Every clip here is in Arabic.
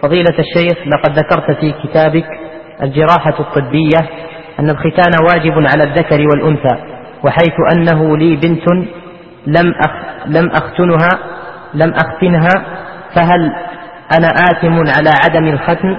فضيلة الشيخ، لقد ذكرت في كتابك الجراحة الطبية أن الختان واجب على الذكر والأنثى، وحيث أنه لي بنت لم أختنها فهل أنا آثم على عدم الختن؟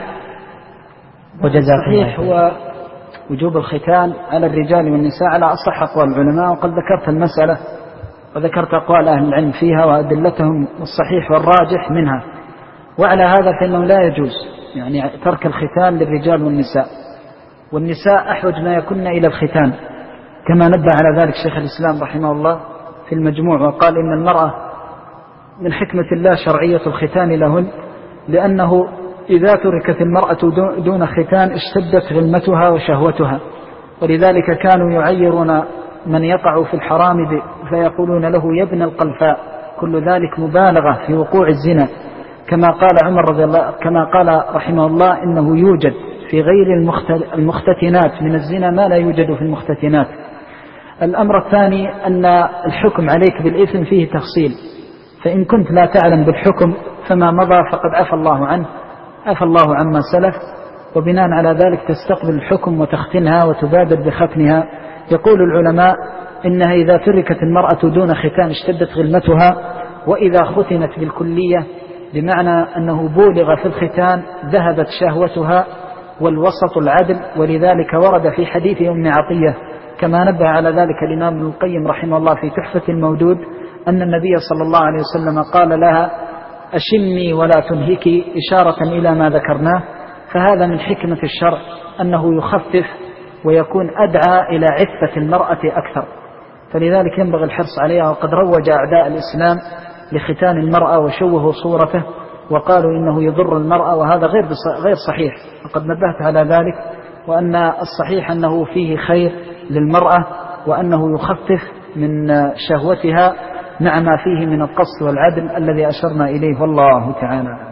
وجزاكم الله صحيح، هو وجوب الختان على الرجال والنساء على أصح أقوال العلماء، وقد ذكرت المسألة وذكرت أقوال أهل العلم فيها وأدلتهم الصحيح والراجح منها. وعلى هذا فإنه لا يجوز يعني ترك الختان للرجال والنساء، والنساء أحوج ما يكن إلى الختان، كما نبه على ذلك شيخ الإسلام رحمه الله في المجموع، وقال إن المرأة من حكمة الله شرعية الختان لهن، لأنه إذا تركت المرأة دون ختان اشتدت غلمتها وشهوتها، ولذلك كانوا يعيرون من يقع في الحرام فيقولون له يا ابن القلفاء، كل ذلك مبالغة في وقوع الزنا، كما قال عمر رضي الله، كما قال رحمه الله إنه يوجد في غير المختتنات من الزنا ما لا يوجد في المختتنات. الأمر الثاني أن الحكم عليك بالإثم فيه تفصيل، فإن كنت لا تعلم بالحكم فما مضى فقد عفى الله عنه، عفى الله عما سلف، وبناء على ذلك تستقبل الحكم وتختنها وتبادر بختنها. يقول العلماء إنها إذا تركت المرأة دون ختان اشتدت غلمتها، وإذا ختنت بالكلية بمعنى أنه بولغ في الختان ذهبت شهوتها، والوسط العدل. ولذلك ورد في حديث أم عطية كما نبه على ذلك الإمام ابن القيم رحمه الله في تحفة المودود أن النبي صلى الله عليه وسلم قال لها أشمي ولا تنهكي، إشارة إلى ما ذكرناه. فهذا من حكمة الشرع أنه يخفف ويكون أدعى إلى عفة المرأة أكثر، فلذلك ينبغي الحرص عليها. وقد روج أعداء الإسلام لختان المرأة وشوهوا صورته وقالوا إنه يضر المرأة، وهذا غير صحيح، وقد نبهت على ذلك، وأن الصحيح أنه فيه خير للمرأة، وأنه يخفف من شهوتها مع ما فيه من القصد والعدل الذي أشرنا إليه، والله تعالى.